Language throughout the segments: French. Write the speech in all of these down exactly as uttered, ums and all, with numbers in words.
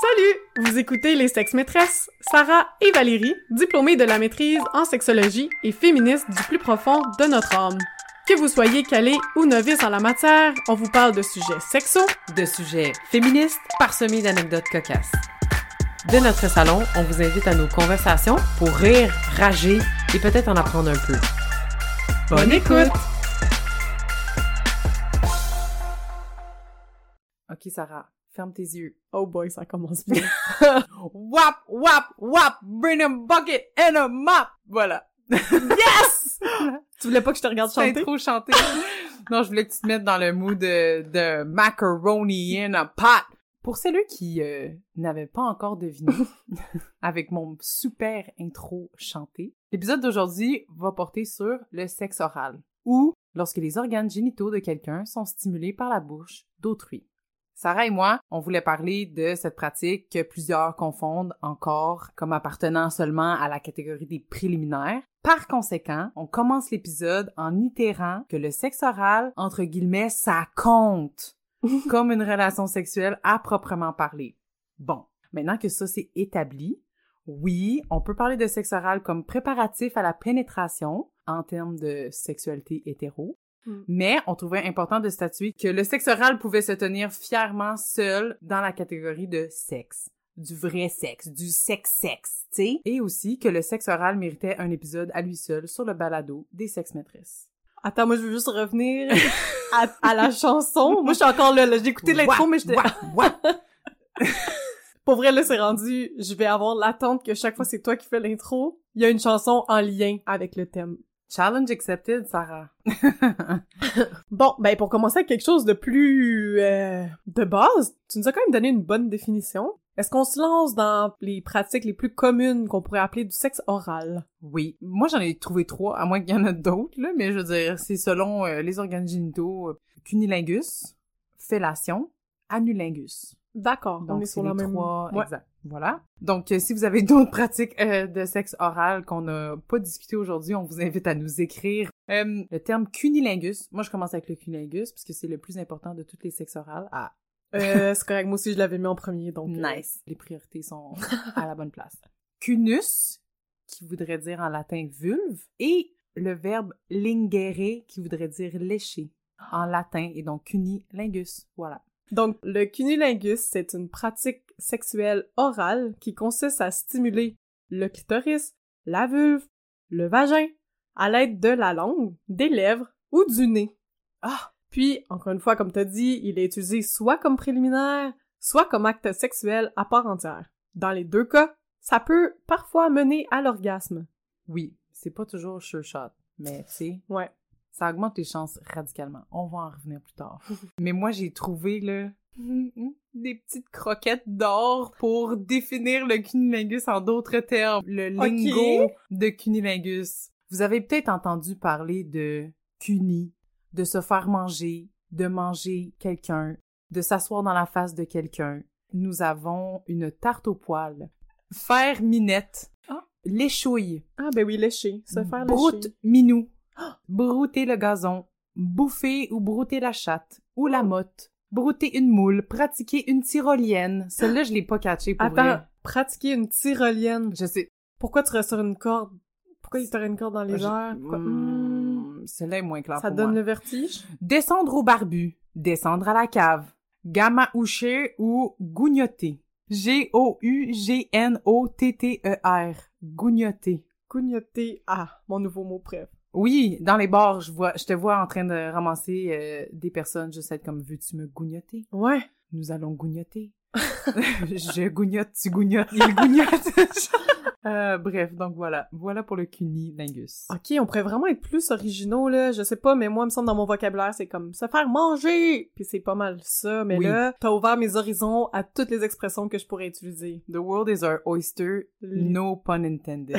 Salut! Vous écoutez Les Sex Maîtresses, Sarah et Valérie, diplômées de la maîtrise en sexologie et féministes du plus profond de notre âme. Que vous soyez calé ou novice en la matière, on vous parle de sujets sexos, de sujets féministes, parsemés d'anecdotes cocasses. De notre salon, on vous invite à nos conversations pour rire, rager et peut-être en apprendre un peu. Bonne écoute! Ok, Sarah, ferme tes yeux. Oh boy, ça commence bien. Wap, wap, wap, bring a bucket and a mop! Voilà. Yes! Tu voulais pas que je te regarde chanter? T'as trop chanté. Non, je voulais que tu te mettes dans le mood de, de macaroni in a pot. Pour celles qui euh, n'avaient pas encore deviné, avec mon super intro chanté, l'épisode d'aujourd'hui va porter sur le sexe oral, ou lorsque les organes génitaux de quelqu'un sont stimulés par la bouche d'autrui. Sarah et moi, on voulait parler de cette pratique que plusieurs confondent encore comme appartenant seulement à la catégorie des préliminaires. Par conséquent, on commence l'épisode en itérant que le sexe oral, entre guillemets, ça compte comme une relation sexuelle à proprement parler. Bon, maintenant que ça c'est établi, oui, on peut parler de sexe oral comme préparatif à la pénétration en termes de sexualité hétéro, mm. mais on trouvait important de statuer que le sexe oral pouvait se tenir fièrement seul dans la catégorie de sexe. Du vrai sexe, du sexe-sexe, tu sais, et aussi que le sexe oral méritait un épisode à lui seul sur le balado des sex-maîtresses. Attends, moi, je veux juste revenir à, à la chanson. Moi, je suis encore là, là. J'ai écouté l'intro, mais j'étais... Pour vrai, là, c'est rendu... Je vais avoir l'attente que chaque fois, c'est toi qui fais l'intro. Il y a une chanson en lien avec le thème. Challenge accepted, Sarah. Bon, ben, pour commencer avec quelque chose de plus... Euh, de base, tu nous as quand même donné une bonne définition. Est-ce qu'on se lance dans les pratiques les plus communes qu'on pourrait appeler du sexe oral? Oui. Moi, j'en ai trouvé trois, à moins qu'il y en ait d'autres, là, mais je veux dire, c'est selon euh, les organes génitaux, euh, cunnilingus, fellation, anulingus. D'accord, donc on est sur la même... trois, ouais. Exact. Voilà. Donc, euh, si vous avez d'autres pratiques euh, de sexe oral qu'on n'a pas discuté aujourd'hui, on vous invite à nous écrire. Euh, le terme cunnilingus, moi, je commence avec le cunnilingus, parce que c'est le plus important de toutes les sexes orales. Ah, Euh, c'est correct, moi aussi je l'avais mis en premier, donc... Nice. Euh... Les priorités sont à la bonne place. Cunus, qui voudrait dire en latin vulve, et le verbe lingere, qui voudrait dire lécher, en latin, et donc cunnilingus, voilà. Donc, le cunnilingus, c'est une pratique sexuelle orale qui consiste à stimuler le clitoris, la vulve, le vagin, à l'aide de la langue, des lèvres ou du nez. Ah! Puis, encore une fois, comme t'as dit, il est utilisé soit comme préliminaire, soit comme acte sexuel à part entière. Dans les deux cas, ça peut parfois mener à l'orgasme. Oui, c'est pas toujours sure shot, mais tu sais, ouais, ça augmente les chances radicalement. On va en revenir plus tard. Mais moi, j'ai trouvé, là, des petites croquettes d'or pour définir le cunnilingus en d'autres termes. Le lingo okay. de cunnilingus. Vous avez peut-être entendu parler de cunni, de se faire manger, de manger quelqu'un, de s'asseoir dans la face de quelqu'un. Nous avons une tarte aux poils, faire minette, ah. l'échouille. Ah ben oui, lécher, se faire broute lécher. minou, ah. brouter le gazon, bouffer ou brouter la chatte, ou la motte, brouter une moule, pratiquer une tyrolienne. Celle-là, je l'ai pas catchée pour Attends, vrai. pratiquer une tyrolienne. Je sais. Pourquoi tu restes sur une corde? Pourquoi il t'aurait une corde dans les je... airs? Mmh, celle-là est moins claire Ça pour donne moi. le vertige? Descendre au barbu, descendre à la cave, gamaoucher ou gougnoter. G O U G N O T T E R. Gougnoter. Gougnoter. Ah, mon nouveau mot préf. Oui, dans les bars, je vois, je te vois en train de ramasser euh, des personnes juste être comme « Veux-tu me gougnoter? » Ouais. Nous allons gougnoter. Je gougnote, tu gougnotes, il gougnote. Euh, bref, donc voilà. Voilà pour le cunnilingus. Ok, on pourrait vraiment être plus originaux, là. Je sais pas, mais moi, il me semble, dans mon vocabulaire, c'est comme « se faire manger ». Puis c'est pas mal ça, mais oui. Là, t'as ouvert mes horizons à toutes les expressions que je pourrais utiliser. The world is our oyster, no pun intended.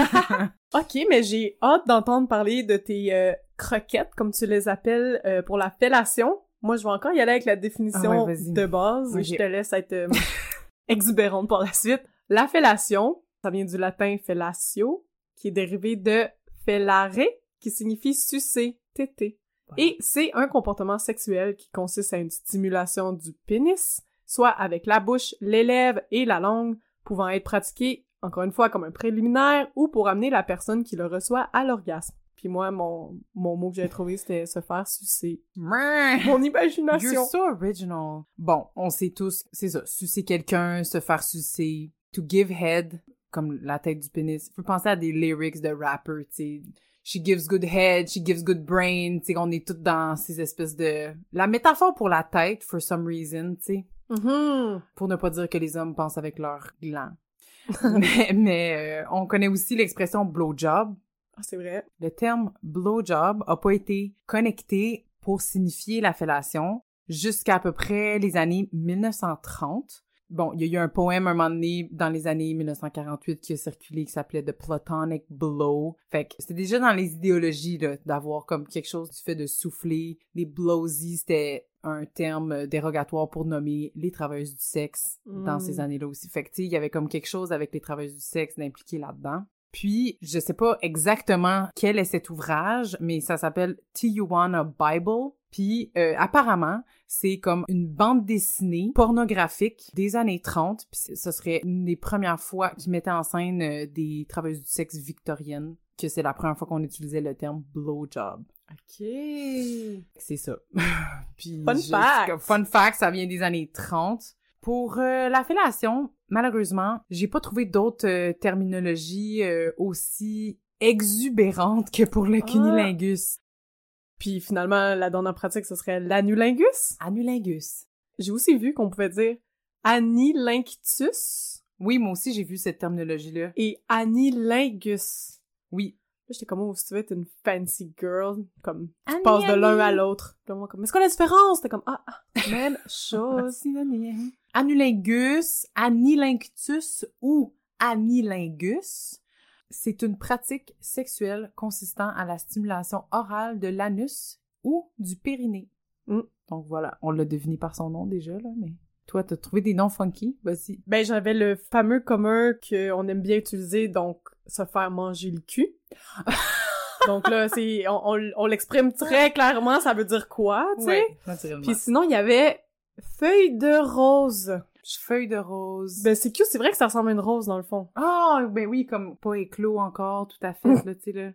Ok, mais j'ai hâte d'entendre parler de tes euh, croquettes, comme tu les appelles, euh, pour la fellation. Moi, je vais encore y aller avec la définition ah ouais, de base. Okay. Je te laisse être euh, exubérante pour la suite. La fellation, ça vient du latin fellatio, qui est dérivé de fellare, qui signifie sucer, téter. Ouais. Et c'est un comportement sexuel qui consiste à une stimulation du pénis soit avec la bouche, les lèvres et la langue, pouvant être pratiqué, encore une fois, comme un préliminaire ou pour amener la personne qui le reçoit à l'orgasme. Puis moi, mon, mon mot que j'avais trouvé, c'était se faire sucer. Mon imagination! You're so original! Bon, on sait tous, c'est ça, sucer quelqu'un, se faire sucer, to give head, comme la tête du pénis. Faut penser à des lyrics de rappers, tu sais. She gives good head, she gives good brain, tu sais, on est toutes dans ces espèces de... La métaphore pour la tête, for some reason, tu sais. Mm-hmm. Pour ne pas dire que les hommes pensent avec leur gland. mais mais euh, on connaît aussi l'expression blowjob. Ah, c'est vrai. Le terme blowjob a pas été connecté pour signifier la fellation jusqu'à à peu près les années mille neuf cent trente. Bon, il y a eu un poème un moment donné dans les années mille neuf cent quarante-huit qui a circulé qui s'appelait The Platonic Blow. Fait que c'était déjà dans les idéologies là, d'avoir comme quelque chose du fait de souffler. Les blowsies, c'était un terme dérogatoire pour nommer les travailleuses du sexe mm. dans ces années-là aussi. Fait que tu sais, il y avait comme quelque chose avec les travailleuses du sexe d'impliquer là-dedans. Puis, je sais pas exactement quel est cet ouvrage, mais ça s'appelle Tijuana Bible. Puis, euh, apparemment, c'est comme une bande dessinée pornographique des années trente. Puis, ce serait une des premières fois qu'ils mettaient en scène euh, des travailleuses du sexe victoriennes, que c'est la première fois qu'on utilisait le terme blowjob. OK. C'est ça. Puis, fun je, fact! Fun fact, ça vient des années trente. Pour euh, la fellation, malheureusement, j'ai pas trouvé d'autres euh, terminologies euh, aussi exubérantes que pour le cunnilingus. Puis finalement, la dernière pratique, ce serait l'anulingus. Anulingus. J'ai aussi vu qu'on pouvait dire anilingus. Oui, moi aussi, j'ai vu cette terminologie-là. Et anilingus. Oui. Là, j'étais comme, oh, si tu veux être une fancy girl, comme, tu Annie, passes de Annie. L'un à l'autre. Puis moi, comme, mais c'est quoi la différence? T'es comme, ah, ah, même chose. Anulingus, anilingus ou anilingus, c'est une pratique sexuelle consistant à la stimulation orale de l'anus ou du périnée. Mm. Donc voilà, on l'a deviné par son nom déjà, là, mais... Toi, t'as trouvé des noms funky? Vas-y. Ben, j'avais le fameux commun qu'on aime bien utiliser, donc se faire manger le cul. Donc là, c'est on, on, on l'exprime très clairement, ça veut dire quoi, tu sais? Ouais, naturellement. Puis sinon, il y avait feuille de rose. Feuille de rose. Ben, c'est cute, c'est vrai que ça ressemble à une rose, dans le fond. Ah, oh, ben oui, comme pas éclos encore, tout à fait, là, tu sais, là.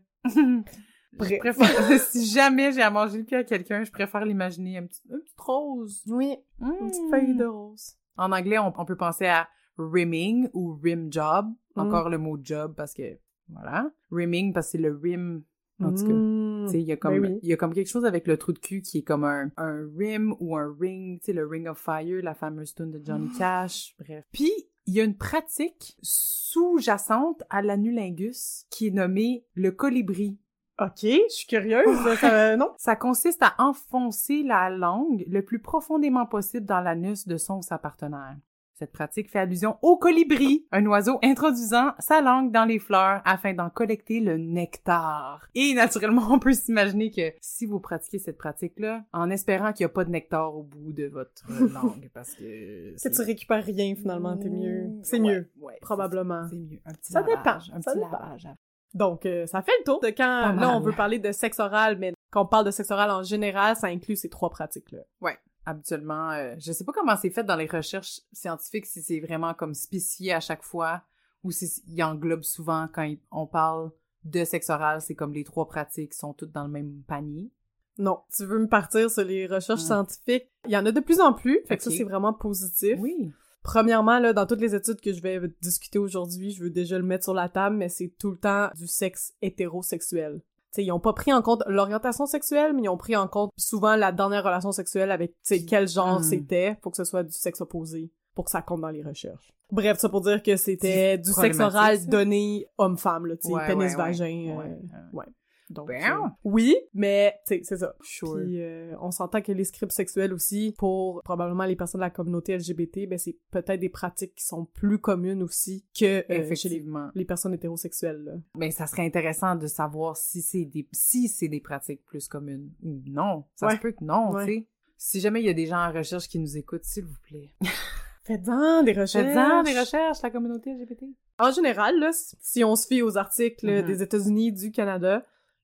Je préfère, si jamais j'ai à manger le cul à quelqu'un, je préfère l'imaginer un petit, une petite rose. Oui, mmh. Une petite feuille de rose. En anglais, on, on peut penser à rimming ou rim job. Mmh. Encore le mot job parce que, voilà. Rimming parce que c'est le rim, en tout cas. Mmh. Tu sais, il y a comme, ben oui. il y a comme quelque chose avec le trou de cul qui est comme un, un rim ou un ring, tu sais, le Ring of Fire, la fameuse tune de Johnny Cash, bref. Puis, il y a une pratique sous-jacente à l'anulingus qui est nommée le colibri. OK, je suis curieuse. ça, non? Ça consiste à enfoncer la langue le plus profondément possible dans l'anus de son ou sa partenaire. Cette pratique fait allusion au colibri, un oiseau introduisant sa langue dans les fleurs afin d'en collecter le nectar. Et naturellement, on peut s'imaginer que si vous pratiquez cette pratique-là, en espérant qu'il n'y a pas de nectar au bout de votre langue, parce que... Que tu récupères rien, finalement, t'es mieux. C'est ouais, mieux, ouais, probablement. C'est mieux. Un petit ça lavage, dépend. Un ça petit dépend. lavage. Donc, euh, ça fait le tour de quand, là, on veut parler de sexe oral, mais quand on parle de sexe oral en général, ça inclut ces trois pratiques-là. Ouais, habituellement. Euh, je sais pas comment c'est fait dans les recherches scientifiques, si c'est vraiment comme spécifié à chaque fois, ou si il englobe souvent quand il, on parle de sexe oral, c'est comme les trois pratiques sont toutes dans le même panier. Non, tu veux me partir sur les recherches mmh. scientifiques? Il y en a de plus en plus, fait que okay. Ça, c'est vraiment positif. Oui. Premièrement, là, dans toutes les études que je vais discuter aujourd'hui, je veux déjà le mettre sur la table, mais c'est tout le temps du sexe hétérosexuel. T'sais, ils ont pas pris en compte l'orientation sexuelle, mais ils ont pris en compte souvent la dernière relation sexuelle avec, tu sais, quel genre mmh. c'était, pour que ce soit du sexe opposé, pour que ça compte dans les recherches. Bref, ça pour dire que c'était du sexe oral donné homme-femme, là, tu sais, ouais, pénis-vagin, ouais, ouais. Euh, ouais. Donc, euh, oui, mais, tu sais, c'est ça. Sure. Puis, euh, on s'entend que les scripts sexuels aussi, pour probablement les personnes de la communauté L G B T, ben c'est peut-être des pratiques qui sont plus communes aussi que euh, chez les, les personnes hétérosexuelles, là. Ben, ça serait intéressant de savoir si c'est des si c'est des pratiques plus communes ou non. Ça ouais. se peut que non, ouais. tu sais. Si jamais il y a des gens en recherche qui nous écoutent, s'il vous plaît. Faites-en des recherches. Faites-en des recherches, la communauté L G B T. En général, là, si on se fie aux articles mm-hmm. des États-Unis, du Canada,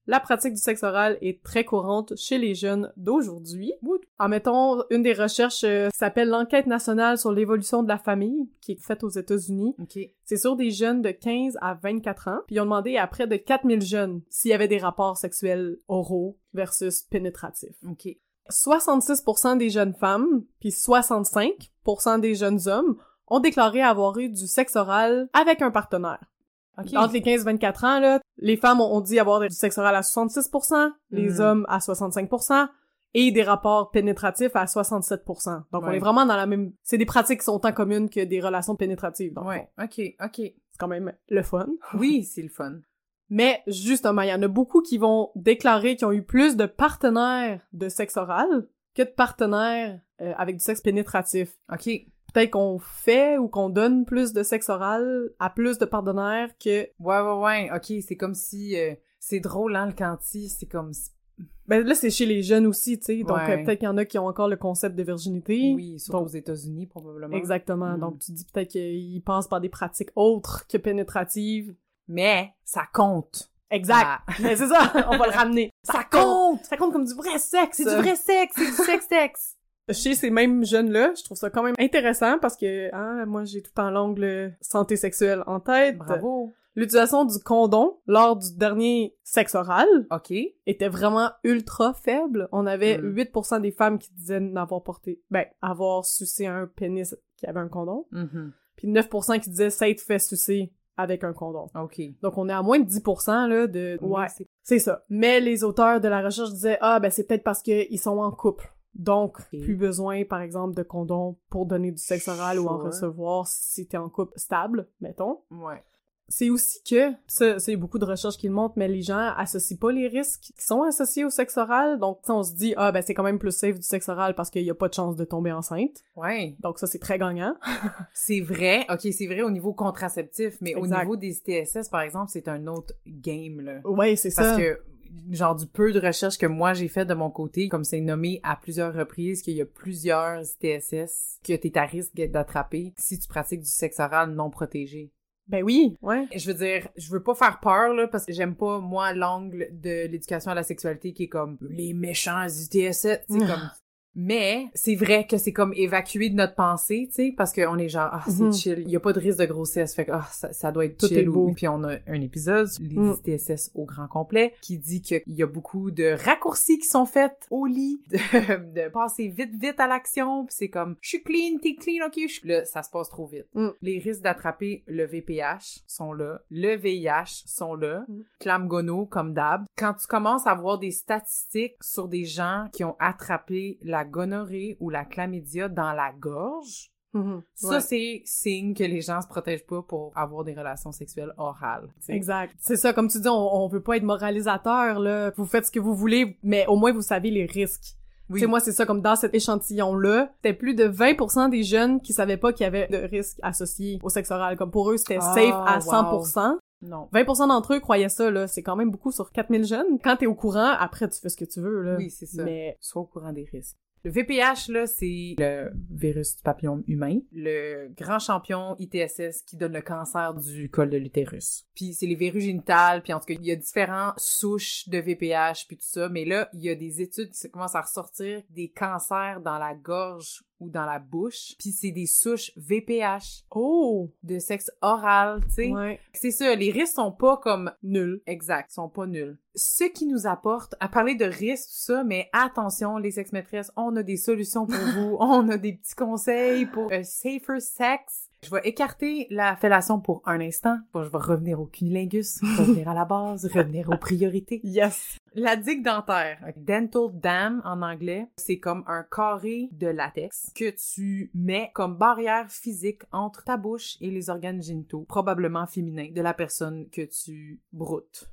la pratique du sexe oral est très courante chez les jeunes d'aujourd'hui. En mettons, une des recherches euh, qui s'appelle l'Enquête nationale sur l'évolution de la famille, qui est faite aux États-Unis. OK. C'est sur des jeunes de quinze à vingt-quatre ans, puis ils ont demandé à près de quatre mille jeunes s'il y avait des rapports sexuels oraux versus pénétratifs. OK. soixante-six pour cent des jeunes femmes, puis soixante-cinq pour cent des jeunes hommes ont déclaré avoir eu du sexe oral avec un partenaire. OK. Entre les quinze et vingt-quatre ans, là, les femmes ont dit avoir du sexe oral à soixante-six pour cent, les Mm. hommes à soixante-cinq pour cent, et des rapports pénétratifs à soixante-sept pour cent. Donc, on Ouais. est vraiment dans la même... C'est des pratiques qui sont autant communes que des relations pénétratives, donc Ouais, OK, OK. c'est quand même le fun. Oui, c'est le fun. Mais, justement, il y en a beaucoup qui vont déclarer qu'ils ont eu plus de partenaires de sexe oral que de partenaires euh, avec du sexe pénétratif. OK. Peut-être qu'on fait ou qu'on donne plus de sexe oral à plus de partenaires que... Ouais, ouais, ouais. OK, c'est comme si... euh, c'est drôle, hein, le quanti. C'est comme... si- Ben là, c'est chez les jeunes aussi, tu sais. Donc, Ouais. euh, peut-être qu'il y en a qui ont encore le concept de virginité. Oui, surtout Donc, aux États-Unis, probablement. exactement. Mm. Donc, tu dis peut-être qu'ils passent par des pratiques autres que pénétratives. Mais ça compte. Exact. Ah. Mais c'est ça, on va le ramener. Ça compte! Ça compte comme du vrai sexe! C'est du vrai sexe! C'est du sexe-sexe! Chez ces mêmes jeunes-là, je trouve ça quand même intéressant parce que, hein, moi, j'ai tout le temps l'angle santé sexuelle en tête. Bravo! L'utilisation du condom lors du dernier sexe oral OK. était vraiment ultra faible. On avait Mm. huit pour cent des femmes qui disaient n'avoir porté, ben, avoir sucé un pénis qui avait un condom, Mhm. puis neuf pour cent qui disaient s'être fait sucer avec un condom. OK. Donc on est à moins de dix pour cent là de Oui, ouais, c'est- c'est ça. Mais les auteurs de la recherche disaient ah ben c'est peut-être parce que ils sont en couple. Donc Ok. plus besoin par exemple de condom pour donner du sexe oral ou en Sure. recevoir si t'es en couple stable, mettons. Ouais. C'est aussi que, ça, c'est beaucoup de recherches qui le montrent, mais les gens associent pas les risques qui sont associés au sexe oral. Donc, tu sais, on se dit, ah, ben, c'est quand même plus safe du sexe oral parce qu'il y a pas de chance de tomber enceinte. Ouais. Donc, ça, c'est très gagnant. C'est vrai. OK, c'est vrai au niveau contraceptif, mais Exact. au niveau des I T S S, par exemple, c'est un autre game, là. Ouais, c'est Parce ça. que, genre, du peu de recherches que moi j'ai fait de mon côté, comme c'est nommé à plusieurs reprises qu'il y a plusieurs I T S S que t'es à risque d'attraper si tu pratiques du sexe oral non protégé. Ben oui, ouais. Je veux dire, je veux pas faire peur, là, parce que j'aime pas, moi, l'angle de l'éducation à la sexualité qui est comme les méchants I T S S, tu sais, comme... Mais c'est vrai que c'est comme évacué de notre pensée, tu sais, parce qu'on est genre, ah, c'est Mhm. chill, il y a pas de risque de grossesse, fait que ah, ça, ça doit être Tout chill. est beau. Ou... Puis on a un épisode, les Mm. I T S S au grand complet, qui dit qu'il y a beaucoup de raccourcis qui sont faits au lit, de, de passer vite, vite à l'action, puis c'est comme, je suis clean, t'es clean, ok, je suis... Là, ça se passe trop vite. Mm. Les risques d'attraper le V P H sont là, le V I H sont là, Mm. clamgono comme d'hab. Quand tu commences à voir des statistiques sur des gens qui ont attrapé la gonorrhée ou la chlamydia dans la gorge, Mhm. ça, Ouais. c'est signe que les gens se protègent pas pour avoir des relations sexuelles orales. tu sais. Exact. C'est ça, comme tu dis, on, on veut pas être moralisateur, là. Vous faites ce que vous voulez, mais au moins vous savez les risques. Oui. Tu sais, moi, c'est ça, comme dans cet échantillon-là, c'était plus de vingt pour cent des jeunes qui savaient pas qu'il y avait de risques associés au sexe oral. Comme pour eux, c'était Ah, safe à wow. cent pour cent. Non. vingt pour cent d'entre eux croyaient ça, là. C'est quand même beaucoup sur quatre mille jeunes. Quand t'es au courant, après, tu fais ce que tu veux, là. Oui, c'est ça. Mais, Sois au courant des risques. Le V P H, là, c'est le virus du papillome humain, le grand champion I T S S qui donne le cancer du col de l'utérus. Puis c'est les verrues génitales, puis en tout cas, il y a différentes souches de V P H, puis tout ça, mais là, il y a des études qui commencent à ressortir des cancers dans la gorge ou dans la bouche, puis c'est des souches V P H oh! de sexe oral, tu sais. Ouais. C'est ça, les risques sont pas comme Nul. exact, sont pas nuls. Ce qui nous apporte à parler de risques, tout ça, mais attention, les sex-maîtresses, on a des solutions pour vous, on a des petits conseils pour un safer sex. Je vais écarter la fellation pour un instant. Bon, je vais revenir au cunnilingus, revenir à la base, revenir aux priorités. Yes! La digue dentaire, dental dam en anglais, c'est comme un carré de latex que tu mets comme barrière physique entre ta bouche et les organes génitaux, probablement féminins, de la personne que tu broutes.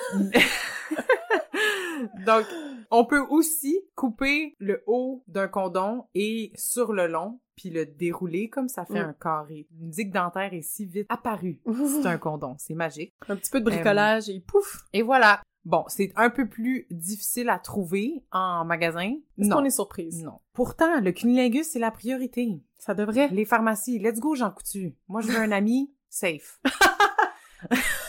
Donc, on peut aussi couper le haut d'un condom et sur le long, puis le dérouler comme ça fait Mm. un carré. Une digue dentaire est si vite apparue. C'est un condom, c'est magique. Un petit peu de bricolage et pouf! Et voilà. Bon, c'est un peu plus difficile à trouver en magasin. Est-ce Non. qu'on est surprise? Non. Pourtant, le cunnilingus, c'est la priorité. Ça devrait. Les pharmacies, let's go, Jean Coutu. Moi, je veux un ami safe.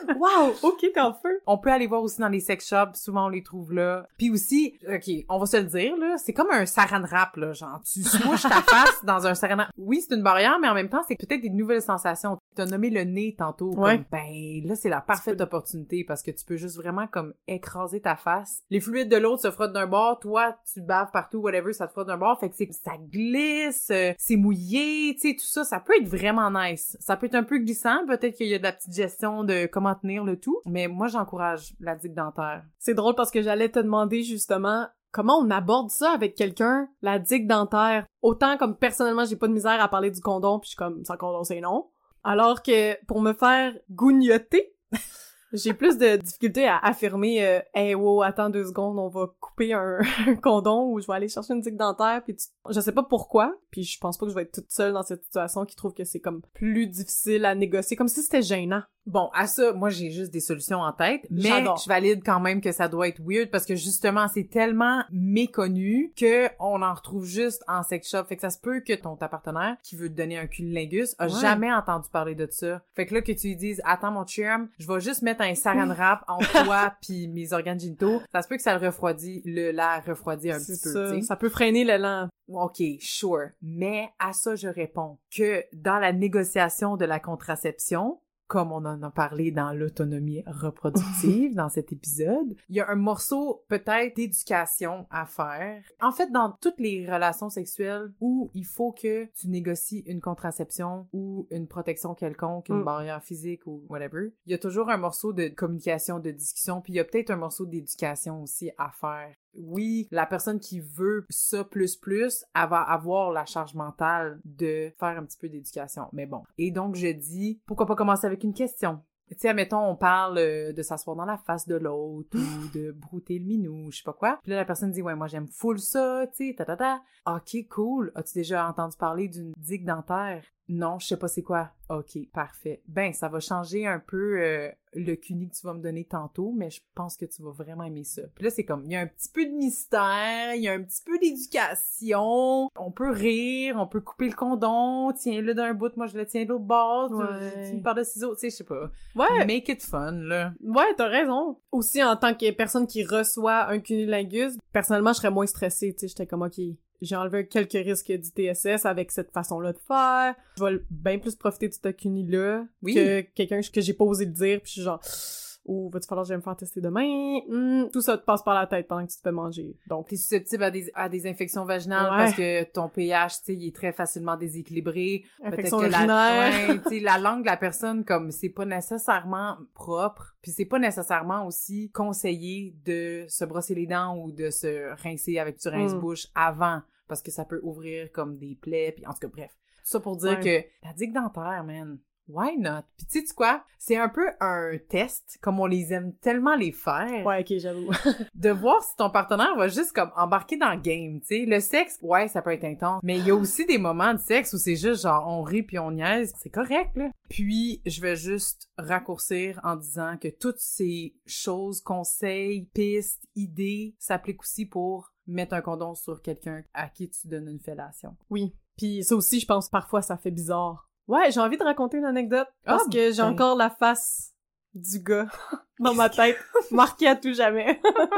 Wow! OK, t'es en feu! On peut aller voir aussi dans les sex shops, souvent on les trouve là. Puis aussi, OK, on va se le dire, là, c'est comme un saran wrap, là, genre, tu smouches ta face dans un saran wrap. Oui, c'est une barrière, mais en même temps, c'est peut-être des nouvelles sensations. T'as nommé le nez tantôt, ouais. comme, ben, là, c'est la parfaite peux... opportunité, parce que tu peux juste vraiment, comme, écraser ta face. Les fluides de l'autre se frottent d'un bord, toi, tu baves partout, whatever, ça te frotte d'un bord, fait que c'est, ça glisse, euh, c'est mouillé, tu sais, tout ça, ça peut être vraiment nice. Ça peut être un peu glissant, peut-être qu'il y a de la petite gestion de comment tenir le tout, mais moi, j'encourage la digue dentaire. C'est drôle parce que j'allais te demander, justement, comment on aborde ça avec quelqu'un, la digue dentaire? Autant comme, personnellement, j'ai pas de misère à parler du condom, puis je suis comme, sans condom, c'est non. Alors que, pour me faire gougnoter, j'ai plus de difficulté à affirmer euh, « Hey, wow, attends deux secondes, on va couper un, un condom ou je vais aller chercher une digue dentaire. » Puis tu... je sais pas pourquoi, puis je pense pas que je vais être toute seule dans cette situation qui trouve que c'est comme plus difficile à négocier, comme si c'était gênant. Bon, à ça, moi, j'ai juste des solutions en tête, mais J'adore. Je valide quand même que ça doit être weird parce que justement, c'est tellement méconnu que on en retrouve juste en sex shop. Fait que ça se peut que ton ta partenaire qui veut te donner un cunilingus a ouais. jamais entendu parler de ça. Fait que là, que tu lui dises « Attends, mon chum, je vais juste mettre un saran wrap entre toi pis mes organes génitaux », ça se peut que ça le refroidit, le l'air refroidit un c'est petit ça. peu, tu sais. Ça peut freiner l'élan. OK, sure. Mais à ça, je réponds que dans la négociation de la contraception, comme on en a parlé dans l'autonomie reproductive dans cet épisode, il y a un morceau peut-être d'éducation à faire. En fait, dans toutes les relations sexuelles où il faut que tu négocies une contraception ou une protection quelconque, une mm. barrière physique ou whatever, il y a toujours un morceau de communication, de discussion, puis il y a peut-être un morceau d'éducation aussi à faire. Oui, la personne qui veut ça plus plus, elle va avoir la charge mentale de faire un petit peu d'éducation. Mais bon. Et donc, je dis, pourquoi pas commencer avec une question? Tu sais, admettons, on parle euh, de s'asseoir dans la face de l'autre ou de brouter le minou, je sais pas quoi. Puis là, la personne dit, ouais, moi, j'aime full ça, tu sais, ta ta ta. OK, cool. As-tu déjà entendu parler d'une digue dentaire? Non, je sais pas c'est quoi. OK, parfait. Ben, ça va changer un peu euh, le cuni que tu vas me donner tantôt, mais je pense que tu vas vraiment aimer ça. Puis là, c'est comme, il y a un petit peu de mystère, il y a un petit peu d'éducation, on peut rire, on peut couper le condom, tiens-le d'un bout, moi je le tiens de l'autre bord, ouais. tu, tu me parles de ciseaux, tu sais, je sais pas. Ouais. Make it fun, là. Ouais, t'as raison. Aussi, en tant que personne qui reçoit un cunilingus, personnellement, je serais moins stressée, tu sais, j'étais comme, OK, j'ai enlevé quelques risques du T S S avec cette façon-là de faire. Je vais bien plus profiter de ce cuni-là oui. que quelqu'un que j'ai pas osé le dire, puis je suis genre « Ou va-tu falloir que j'aille me faire tester demain? Mm, » Tout ça te passe par la tête pendant que tu te fais manger. Donc, t'es susceptible à des, à des infections vaginales ouais. parce que ton pH, tu sais, il est très facilement déséquilibré. Infection Peut-être que urinaire. la, ouais, tu sais, la langue de la personne, comme, c'est pas nécessairement propre, puis c'est pas nécessairement aussi conseillé de se brosser les dents ou de se rincer avec du rince-bouche mm. avant, parce que ça peut ouvrir comme des plaies, puis en tout cas, bref. Tout ça pour dire ouais. que la digue dentaire, man, why not? Puis tu sais quoi? C'est un peu un test, comme on les aime tellement les faire. Ouais, ok, j'avoue. de voir si ton partenaire va juste comme embarquer dans le game, tu sais. Le sexe, ouais, ça peut être intense, mais il y a aussi des moments de sexe où c'est juste genre on rit puis on niaise. C'est correct, là. Puis, je vais juste raccourcir en disant que toutes ces choses, conseils, pistes, idées, s'appliquent aussi pour mettre un condom sur quelqu'un à qui tu donnes une fellation. Oui. Puis ça aussi, je pense, parfois, ça fait bizarre. Ouais, j'ai envie de raconter une anecdote parce oh, que j'ai ben... encore la face du gars dans ma tête, marquée à tout jamais.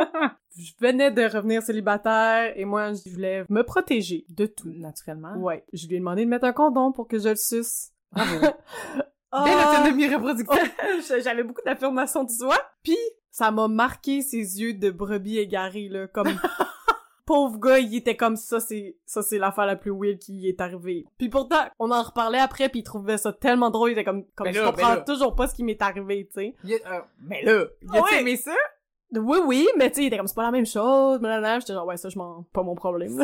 Je venais de revenir célibataire et moi, je voulais me protéger de tout. Naturellement. Ouais. Je lui ai demandé de mettre un condom pour que je le suce. Bravo. Belle autonomie reproductive. J'avais beaucoup d'affirmation de soi. Puis, ça m'a marqué ses yeux de brebis égarés, là, comme... Pauvre gars, il était comme ça, c'est ça c'est l'affaire la plus weird qui est arrivée. Puis pourtant, on en reparlait après, puis il trouvait ça tellement drôle, il était comme, comme je là, comprends toujours pas ce qui m'est arrivé, tu sais. Euh, mais là, il a ouais. aimé ça? Oui, oui, mais tu sais, il était comme, c'est pas la même chose, blablabla. J'étais genre, ouais, ça, je m'en... pas mon problème.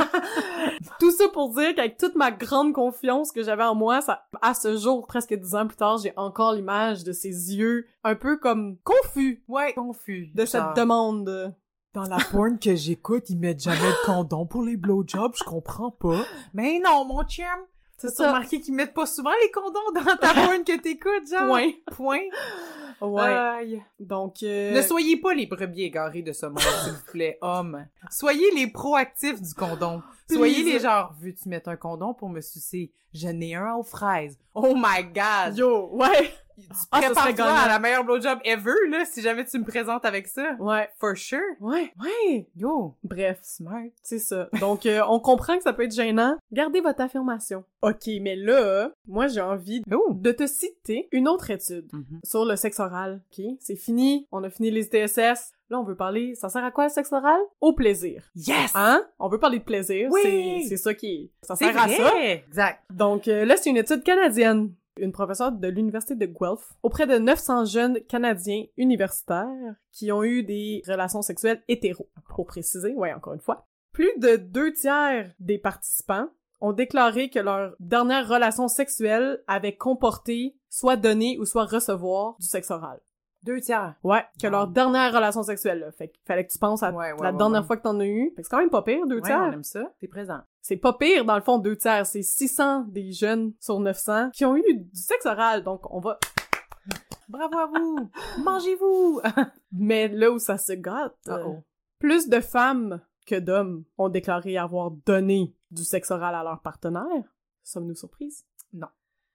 Tout ça pour dire qu'avec toute ma grande confiance que j'avais en moi, ça, à ce jour, presque dix ans plus tard, j'ai encore l'image de ses yeux un peu comme confus. Ouais, confus. De cette genre... demande. Dans la porn que j'écoute, ils mettent jamais de condom pour les blowjobs, je comprends pas. Mais non, mon chum! C'est ça. T'as remarqué qu'ils mettent pas souvent les condoms dans ta porn que t'écoutes, genre? Point. Point. Ouais. Aïe. Donc, euh... ne soyez pas les brebis égarés de ce monde, s'il vous plaît, hommes. Soyez les proactifs du condom. Soyez les genre, veux-tu mettre un condom pour me sucer? Je n'ai un aux fraises. Oh my god! Yo, ouais! Tu Ah, ça serait prépares-toi gagnant. à la meilleure blowjob ever, là, si jamais tu me présentes avec ça. Ouais. For sure. Ouais. Ouais. Yo. Bref, Smart. c'est ça. Donc, euh, on comprend que ça peut être gênant. Gardez votre affirmation. OK, mais là, moi, j'ai envie Oh. de te citer une autre étude Mm-hmm. sur le sexe oral. OK? C'est fini. On a fini les T S S. Là, on veut parler... Ça sert à quoi, le sexe oral? Au plaisir. Yes! Hein? On veut parler de plaisir. Oui! C'est, c'est ça qui est... Ça C'est sert à vrai! ça. Exact. Donc euh, là, c'est une étude canadienne. Une professeure de l'université de Guelph, auprès de neuf cents jeunes Canadiens universitaires qui ont eu des relations sexuelles hétéros. Pour préciser, ouais, encore une fois. Plus de deux tiers des participants ont déclaré que leur dernière relation sexuelle avait comporté soit donner ou soit recevoir du sexe oral. Deux tiers. Ouais, que Wow. leur dernière relation sexuelle, là. Fait qu'il fallait que tu penses à Ouais, ouais, la ouais, dernière ouais. fois que t'en as eu. Fait que c'est quand même pas pire, deux Ouais, tiers. on aime ça. T'es présent. C'est pas pire, dans le fond, deux tiers. C'est six cents des jeunes sur neuf cents qui ont eu du sexe oral. Donc, on va... Bravo à vous! Mangez-vous! Mais là où ça se gâte, euh, Uh-oh. plus de femmes que d'hommes ont déclaré avoir donné du sexe oral à leur partenaire. Sommes-nous surprises? Non.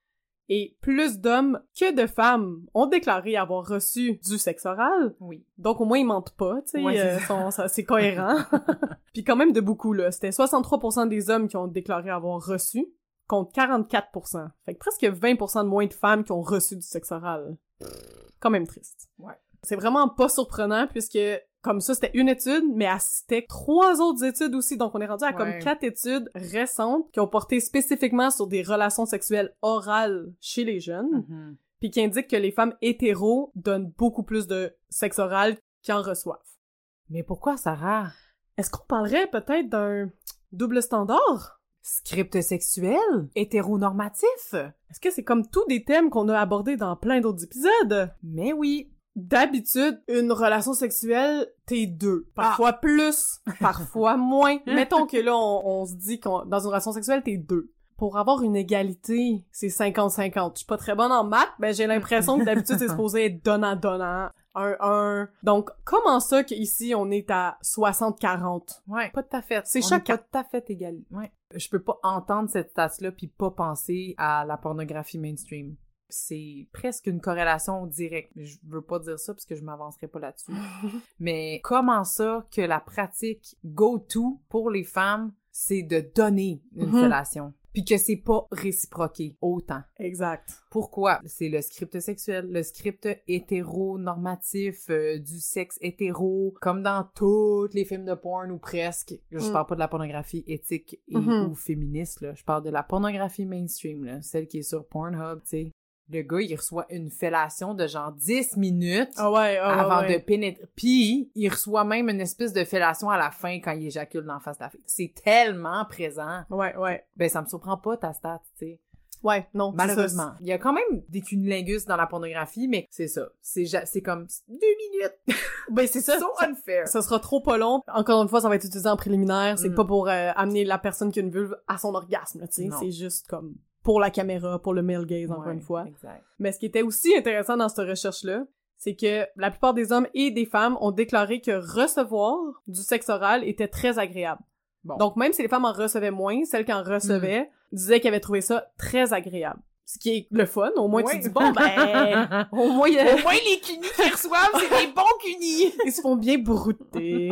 Et plus d'hommes que de femmes ont déclaré avoir reçu du sexe oral. Oui. Donc, au moins, ils mentent pas, tu sais. Ouais, c'est euh, ça. sont- ça- c'est cohérent. Puis quand même de beaucoup, là. C'était soixante-trois pour cent des hommes qui ont déclaré avoir reçu, contre quarante-quatre pour cent. Fait que presque vingt pour cent de moins de femmes qui ont reçu du sexe oral. Quand même triste. Ouais. C'est vraiment pas surprenant, puisque, comme ça, c'était une étude, mais elle citait trois autres études aussi. Donc, on est rendu à comme Ouais. quatre études récentes qui ont porté spécifiquement sur des relations sexuelles orales chez les jeunes, Mhm. puis qui indiquent que les femmes hétéros donnent beaucoup plus de sexe oral qu'en reçoivent. Mais pourquoi, Sarah? Est-ce qu'on parlerait peut-être d'un double standard? Script sexuel? Hétéronormatif? Est-ce que c'est comme tous des thèmes qu'on a abordés dans plein d'autres épisodes? Mais oui. D'habitude, une relation sexuelle, t'es deux. Parfois plus, parfois moins. Mettons que là, on, on se dit qu'on dans une relation sexuelle, t'es deux. Pour avoir une égalité, c'est cinquante cinquante. Je suis pas très bonne en maths, mais j'ai l'impression que d'habitude, c'est supposé être donnant-donnant. Un un. Donc, comment ça qu'ici, on est à soixante quarante? Ouais. Pas tout à fait. C'est On est choquant. pas tout à fait égal. Ouais. Je peux pas entendre cette stat-là puis pas penser à la pornographie mainstream. C'est presque une corrélation directe. Je veux pas dire ça parce que je m'avancerai pas là-dessus. Mais comment ça que la pratique go-to pour les femmes, c'est de donner une Mhm. fellation? Puis que c'est pas réciproqué autant. Exact. Pourquoi? C'est le script sexuel, le script hétéronormatif, euh, du sexe hétéro, comme dans tous les films de porn ou presque. Je Mm. parle pas de la pornographie éthique et, Mhm. ou féministe, là. Je parle de la pornographie mainstream, là, celle qui est sur Pornhub, tu sais. Le gars, il reçoit une fellation de genre dix minutes Ah ouais, ah ouais, avant ouais. de pénétrer. Puis, il reçoit même une espèce de fellation à la fin quand il éjacule dans la face de la fille. C'est tellement présent. Ouais, ouais. Ben, ça me surprend pas ta stat, tu sais. Ouais, non, c'est Malheureusement. ça. Il y a quand même des cunnilingus dans la pornographie, mais c'est ça. C'est ja- c'est comme deux minutes. Ben, c'est ça. So ça, unfair. ça sera trop pas long. Encore une fois, ça va être utilisé en préliminaire. C'est Mm. pas pour euh, amener la personne qui a une vulve à son orgasme, là, tu sais. Non. C'est juste comme pour la caméra, pour le male gaze, encore Ouais, une fois. Exact. Mais ce qui était aussi intéressant dans cette recherche-là, c'est que la plupart des hommes et des femmes ont déclaré que recevoir du sexe oral était très agréable. Bon. Donc, même si les femmes en recevaient moins, celles qui en recevaient disaient qu'elles avaient trouvé ça très agréable. Ce qui est le fun, au moins Ouais. tu dis, bon, ben, au moins, il y a- Au moins, les cunis qu'ils reçoivent, c'est des bons cunis! ils se font bien brouter.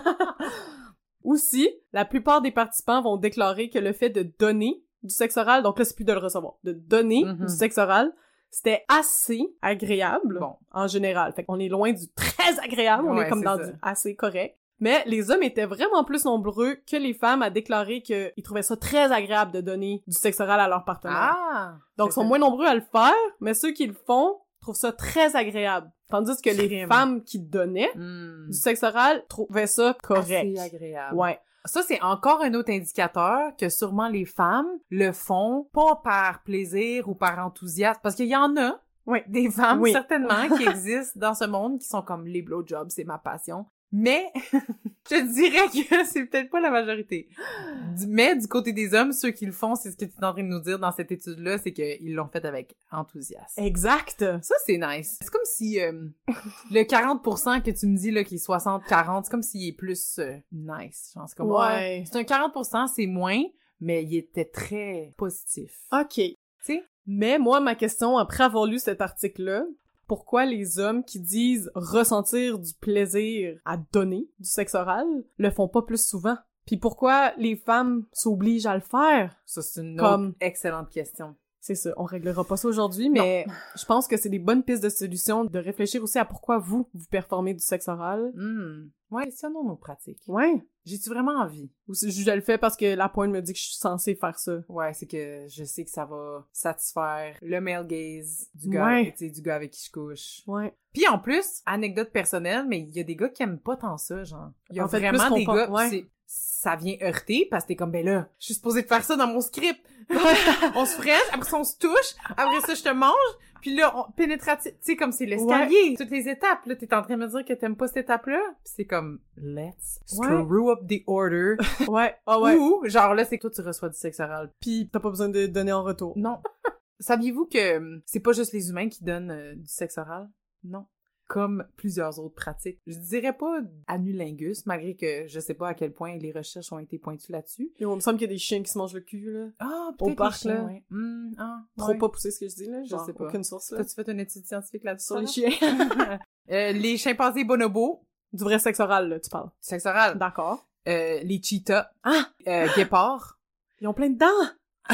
Aussi, la plupart des participants vont déclarer que le fait de donner du sexe oral, donc là, c'est plus de le recevoir, de donner Mhm. du sexe oral, c'était assez agréable, Bon. en général. Fait qu'on est loin du très agréable, on Ouais, est comme c'est dans ça. du assez correct. Mais les hommes étaient vraiment plus nombreux que les femmes à déclarer qu'ils trouvaient ça très agréable de donner du sexe oral à leur partenaire. Ah! Donc, ils sont moins nombreux à le faire, mais ceux qui le font trouvent ça très agréable. Tandis que les Crime. femmes qui donnaient Hmm. du sexe oral trouvaient ça correct. Assez agréable. Ouais. Ça, c'est encore un autre indicateur que sûrement les femmes le font pas par plaisir ou par enthousiasme, parce qu'il y en a, Oui. des femmes, Oui. certainement, qui existent dans ce monde, qui sont comme les blowjobs, c'est ma passion. Mais, je dirais que c'est peut-être pas la majorité. Du- Mais du côté des hommes, ceux qui le font, c'est ce que tu es en train de nous dire dans cette étude-là, c'est qu'ils l'ont fait avec enthousiasme. Exact. Ça, c'est nice. C'est comme si euh, le quarante pour cent que tu me dis, là, qui est soixante quarante, c'est comme s'il est plus euh, nice. Genre, c'est comme, Ouais. ouais, c'est un quarante pour cent, c'est moins, mais il était très positif. OK. Tu sais? Mais moi, ma question, après avoir lu cet article-là, pourquoi les hommes qui disent ressentir du plaisir à donner du sexe oral le font pas plus souvent? Puis pourquoi les femmes s'obligent à le faire? Ça, c'est une Comme... autre excellente question. C'est ça, on réglera pas ça aujourd'hui, mais non. Je pense que c'est des bonnes pistes de solution de réfléchir aussi à pourquoi vous, vous performez du sexe oral. Mm. Ouais, questionnons nos pratiques. Ouais. J'ai-tu vraiment envie? Ou si je le fais parce que la pointe me dit que je suis censée faire ça. Ouais, c'est que je sais que ça va satisfaire le male gaze du gars, ouais. tu sais, du gars avec qui je couche. Ouais. Puis en plus, anecdote personnelle, mais il y a des gars qui aiment pas tant ça, genre. Il y a en fait, vraiment des gars, ouais. c'est, ça vient heurter parce que t'es comme, ben là, je suis supposée de faire ça dans mon script. On se freine, après ça on se touche, après ça je te mange, puis là, on pénétratif, tu sais, comme c'est l'escalier, ouais. Toutes les étapes, là, t'es en train de me dire que t'aimes pas cette étape-là, pis c'est comme, let's screw ouais. up the order. Ouais, ah ouais. Ou, genre là, c'est que toi tu reçois du sexe oral. Pis t'as pas besoin de donner en retour. Non. Saviez-vous que c'est pas juste les humains qui donnent euh, du sexe oral? Non. Comme plusieurs autres pratiques. Je dirais pas anulingus, malgré que je sais pas à quel point les recherches ont été pointues là-dessus. Et on me semble qu'il y a des chiens qui se mangent le cul, là. Ah, peut-être au parc, chiens, là. Ouais. Mmh, ah, Trop ouais. pas poussé ce que je dis, là. Je Genre, sais pas. aucune source, là. T'as-tu fait une étude scientifique là-dessus? Sur les chiens. euh, les chimpanzés bonobos. Du vrai sexe oral, là, tu parles. Du sexe oral. D'accord. Euh, les cheetahs. Ah! Euh, guépards. Ils ont plein de dents!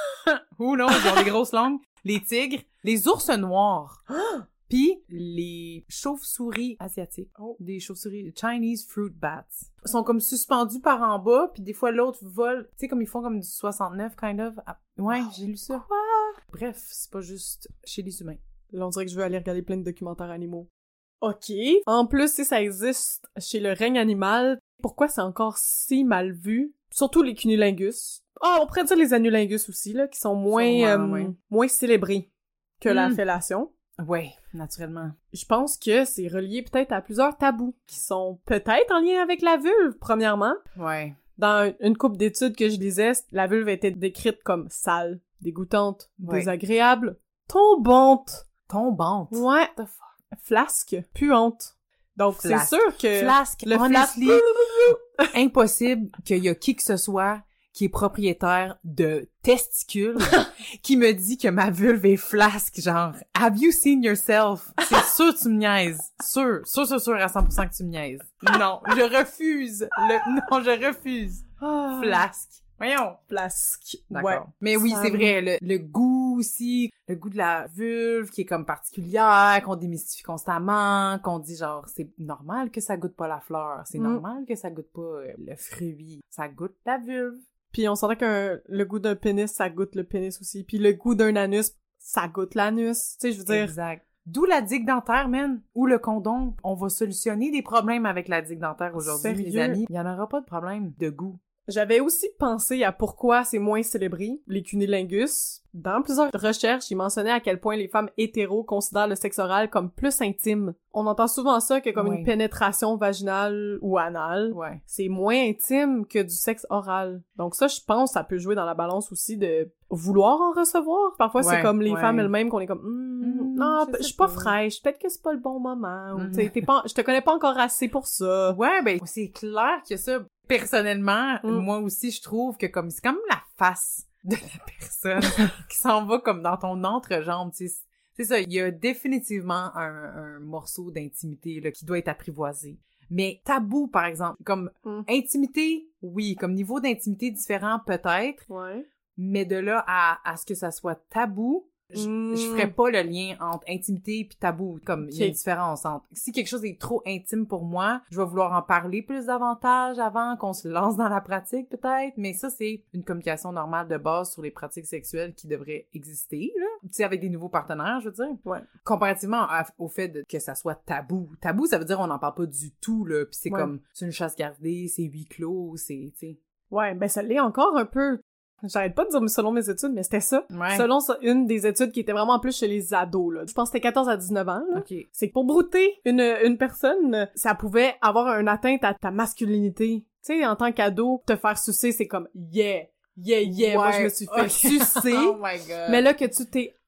Ou non, ils ont des grosses langues. Les tigres. Les ours noirs. Ah! Puis les chauves-souris asiatiques, oh. des chauves-souris Chinese fruit bats, sont comme suspendus par en bas, puis des fois l'autre vole, tu sais comme ils font comme du soixante-neuf kind of. Ah, ouais, oh, j'ai lu ça. Quoi? Bref, c'est pas juste chez les humains. Là, on dirait que je veux aller regarder plein de documentaires animaux. OK. En plus, si ça existe chez le règne animal, pourquoi c'est encore si mal vu? Surtout les cunnilingus. Ah, oh, on pourrait dire les anulingus aussi, là, qui sont moins, Sûrement, euh, ouais. moins célébrés que mm. la fellation. Ouais, naturellement. Je pense que c'est relié peut-être à plusieurs tabous qui sont peut-être en lien avec la vulve, premièrement. Ouais. Dans une couple d'études que je lisais, la vulve était décrite comme sale, dégoûtante, ouais. désagréable, tombante. Tombante? Ouais. What the fuck? Flasque, puante. Donc, Flasque. c'est sûr que... Flasque, le honestly, flasque... impossible qu'il y a qui que ce soit qui est propriétaire de testicules, qui me dit que ma vulve est flasque, genre, have you seen yourself? C'est sûr tu me niaises. Sûr, sûr, sûr, sûr à cent pour cent que tu me niaises. Non, je refuse. Le... Non, je refuse. Ah. Flasque. Voyons. Flasque. D'accord. Ouais. Mais oui, c'est vrai, le, le goût aussi, le goût de la vulve qui est comme particulière, qu'on démystifie constamment, qu'on dit genre, c'est normal que ça goûte pas la fleur, c'est mm. normal que ça goûte pas euh, le fruit, ça goûte la vulve. Puis on s'entend que le goût d'un pénis, ça goûte le pénis aussi. Puis le goût d'un anus, ça goûte l'anus. Tu sais, je veux dire... Exact. D'où la digue dentaire, man. Ou le condom. On va solutionner des problèmes avec la digue dentaire aujourd'hui, Sérieux? les amis. Il y en aura pas de problème de goût. J'avais aussi pensé à pourquoi c'est moins célébré, les cunnilingus. Dans plusieurs recherches, ils mentionnaient à quel point les femmes hétéros considèrent le sexe oral comme plus intime. On entend souvent ça que comme ouais. une pénétration vaginale ou anale, ouais. c'est moins intime que du sexe oral. Donc ça, je pense, ça peut jouer dans la balance aussi de vouloir en recevoir. Parfois, ouais, c'est comme les ouais. femmes elles-mêmes qu'on est comme mm, mm, non, je suis pas, pas fraîche, peut-être que c'est pas le bon moment. Mm. Ou, t'sais, t'es pas, je te connais pas encore assez pour ça. Ouais, ben c'est clair que ça. Personnellement, mm. moi aussi, je trouve que comme c'est comme la face de la personne qui s'en va comme dans ton entrejambe, tu sais. C'est ça, il y a définitivement un, un morceau d'intimité là qui doit être apprivoisé. Mais tabou, par exemple, comme mm. intimité, oui, comme niveau d'intimité différent peut-être, ouais. mais de là à, à ce que ça soit tabou, Je, mm. je ferais pas le lien entre intimité et tabou, comme il okay. y a une différence entre... Si quelque chose est trop intime pour moi, je vais vouloir en parler plus davantage avant qu'on se lance dans la pratique, peut-être, mais ça, c'est une communication normale de base sur les pratiques sexuelles qui devrait exister, là. Tu sais, avec des nouveaux partenaires, je veux dire. Ouais. Comparativement à, au fait de, que ça soit tabou. Tabou, ça veut dire on n'en parle pas du tout, là, puis c'est ouais. comme, c'est une chasse gardée, c'est huis clos, c'est, tu sais... Ouais, ben ça l'est encore un peu... J'arrête pas de dire selon mes études, mais c'était ça. Ouais. Selon ça, une des études qui était vraiment plus chez les ados, là. Je pense que c'était quatorze à dix-neuf ans, là. Okay. C'est que pour brouter une, une personne, ça pouvait avoir une atteinte à ta masculinité. Tu sais, en tant qu'ado, te faire sucer, c'est comme « yeah, yeah, yeah, ouais. moi je me suis fait okay. sucer. » Oh my God. Mais là, que tu t'es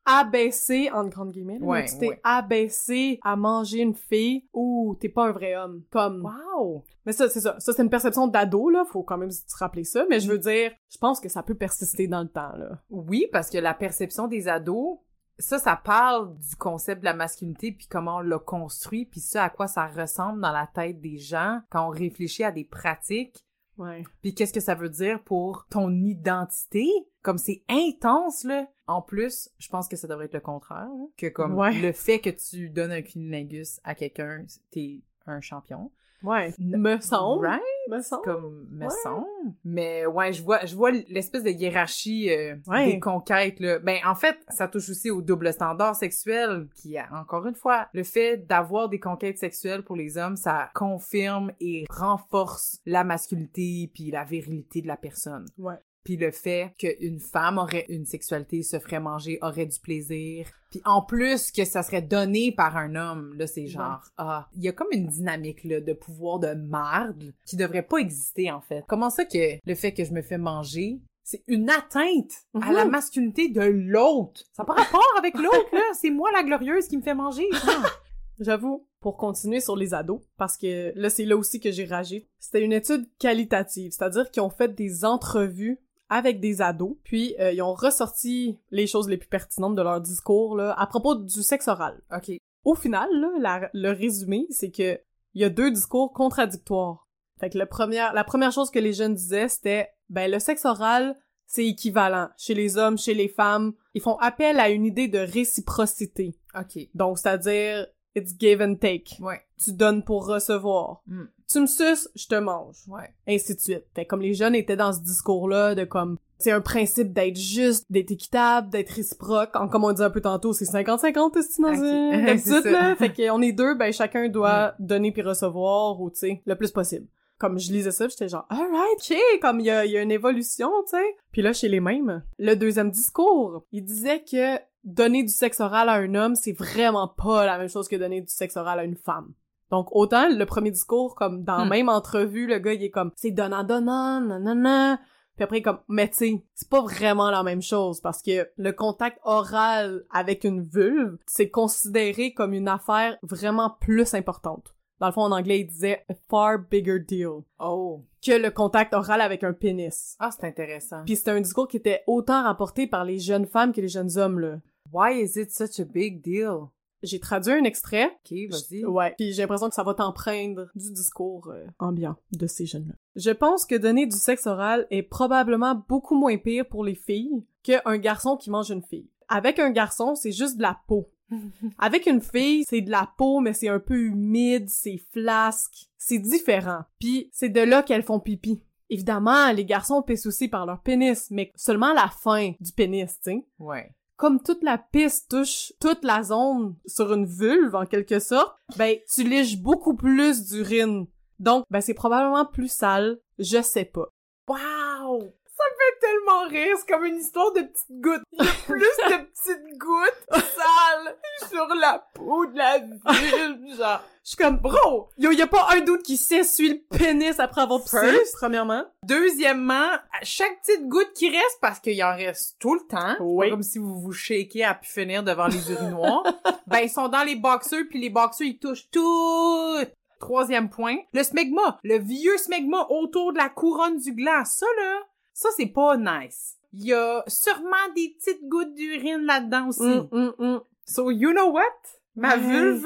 abaissé, entre grandes guillemets, là, Ouais, mais tu t'es ouais. abaissé à manger une fille, ou t'es pas un vrai homme. Comme... Wow! Mais ça, c'est ça. Ça, c'est une perception d'ado, là. Faut quand même se rappeler ça. Mais je veux dire, je pense que ça peut persister dans le temps, là. Oui, parce que la perception des ados, ça, ça parle du concept de la masculinité, puis comment on l'a construit, puis ça, à quoi ça ressemble dans la tête des gens quand on réfléchit à des pratiques. Ouais. Puis qu'est-ce que ça veut dire pour ton identité? Comme c'est intense, là. En plus, je pense que ça devrait être le contraire, là. Que comme Ouais. le fait que tu donnes un cunnilingus à quelqu'un, t'es un champion. Ouais. N- Me semble. Right? Me semble. Comme me Ouais. semble. Mais ouais, je vois je vois l'espèce de hiérarchie euh, Ouais. des conquêtes là. Ben en fait, ça touche aussi au double standard sexuel qui a encore une fois le fait d'avoir des conquêtes sexuelles pour les hommes, ça confirme et renforce la masculinité puis la virilité de la personne. Ouais. Puis le fait qu'une femme aurait une sexualité, se ferait manger, aurait du plaisir. Puis en plus que ça serait donné par un homme, là, c'est genre, Ouais. ah, il y a comme une dynamique, là, de pouvoir de marde qui devrait pas exister, en fait. Comment ça que le fait que je me fais manger, c'est une atteinte à Mhm. la masculinité de l'autre? Ça n'a pas rapport avec l'autre, là. C'est moi la glorieuse qui me fait manger. genre. J'avoue, pour continuer sur les ados, parce que là, c'est là aussi que j'ai ragé, c'était une étude qualitative, c'est-à-dire qu'ils ont fait des entrevues avec des ados, puis euh, ils ont ressorti les choses les plus pertinentes de leur discours là, à propos du sexe oral. OK. Au final, là, la- le résumé, c'est que il y a deux discours contradictoires. Fait que le premier, la première chose que les jeunes disaient, c'était ben le sexe oral, c'est équivalent chez les hommes, chez les femmes. Ils font appel à une idée de réciprocité. OK. Donc, c'est-à-dire, it's give and take. Ouais. Tu donnes pour recevoir. Mm. Tu me suces, je te mange. Ouais. Ainsi de suite. Fait que comme les jeunes étaient dans ce discours-là de comme, c'est un principe d'être juste, d'être équitable, d'être réciproque. En, comme on dit un peu tantôt, c'est cinquante cinquante, c'est dans Ok. une C'est d'habitude, ça. là. Fait qu'on est deux, ben chacun doit donner puis recevoir, ou tu sais, le plus possible. Comme je lisais ça, j'étais genre, alright, ok, comme il y a, il y a une évolution, tu sais. Puis là, chez les mêmes, le deuxième discours, il disait que donner du sexe oral à un homme, c'est vraiment pas la même chose que donner du sexe oral à une femme. Donc, autant le premier discours, comme dans la Hmm. même entrevue, le gars, il est comme, c'est donnant-donnant, nanana. Puis après, comme, mais tu sais, c'est pas vraiment la même chose, parce que le contact oral avec une vulve, c'est considéré comme une affaire vraiment plus importante. Dans le fond, en anglais, il disait « a far bigger deal Oh. » que le contact oral avec un pénis. Ah, c'est intéressant. Puis c'était un discours qui était autant rapporté par les jeunes femmes que les jeunes hommes, là. Why is it such a big deal? J'ai traduit un extrait. OK, vas-y. Ouais. Puis j'ai l'impression que ça va t'empreindre du discours euh, ambiant de ces jeunes-là. Je pense que donner du sexe oral est probablement beaucoup moins pire pour les filles qu'un garçon qui mange une fille. Avec un garçon, c'est juste de la peau. Avec une fille, c'est de la peau, mais c'est un peu humide, c'est flasque, c'est différent. Puis c'est de là qu'elles font pipi. Évidemment, les garçons pissent aussi par leur pénis, mais seulement la fin du pénis, tu sais. Ouais. Comme toute la pisse touche toute la zone sur une vulve, en quelque sorte, ben, tu liches beaucoup plus d'urine. Donc, ben, c'est probablement plus sale, je sais pas. Wow! Ça me fait tellement rire, c'est comme une histoire de petites gouttes. Il y a plus de petites gouttes sales sur la peau de la vulve, genre. Je suis comme, bro, yo, y a pas un doute qui s'essuie le pénis après avoir pissé, First. premièrement. Deuxièmement, à chaque petite goutte qui reste, parce qu'il en reste tout le temps, Oui. c'est pas comme si vous vous shakez à pu finir devant les urinoirs, ben ils sont dans les boxeurs, puis les boxeurs, ils touchent tout. Troisième point, le smegma, le vieux smegma autour de la couronne du gland, ça là, ça c'est pas nice. Il y a sûrement des petites gouttes d'urine là-dedans aussi. Mm, mm, mm. So you know what? Ma Ouais. vulve.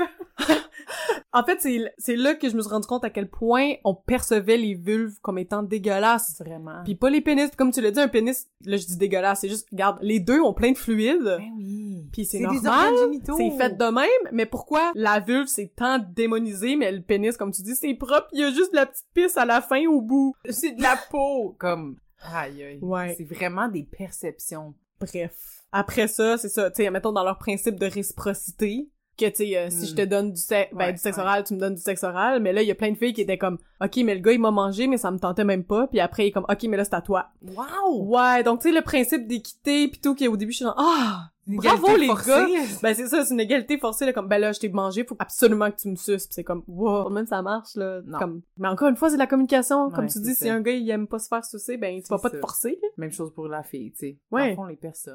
En fait, c'est, c'est là que je me suis rendu compte à quel point on percevait les vulves comme étant dégueulasses. Vraiment. Pis pas les pénis. Comme tu l'as dit, un pénis, là, je dis dégueulasse, c'est juste, regarde, les deux ont plein de fluides. Ben oui. Pis c'est des normal, organes génitaux. c'est fait de même, mais pourquoi la vulve c'est tant démonisé, mais le pénis, comme tu dis, c'est propre, il y a juste de la petite pisse à la fin au bout. C'est de la peau. Comme, aïe aïe. Ouais. C'est vraiment des perceptions. Bref. Après ça, c'est ça, tu sais, mettons dans leur principe de réciprocité, que tu sais, euh, si Mm. je te donne du sexe, ben Ouais, du sexe ouais. oral, tu me donnes du sexe oral, mais là, il y a plein de filles qui étaient comme, ok, mais le gars, il m'a mangé, mais ça me tentait même pas, puis après, il est comme, ok, mais là, c'est à toi. Wow! Ouais, donc tu sais, le principe d'équité, pis tout, qu'au début, je suis genre, ah! Une Bravo, égalité les forcée. gars! Ben c'est ça, c'est une égalité forcée, là, comme ben là je t'ai mangé, faut absolument que tu me suces, pis c'est comme wow, même ça marche là, Non. comme mais encore une fois c'est de la communication, comme Ouais, tu c'est dis, ça. si un gars il aime pas se faire sucer, ben tu vas C'est pas ça. te forcer. Même chose pour la fille, tu sais. Ouais. En fond, les personnes.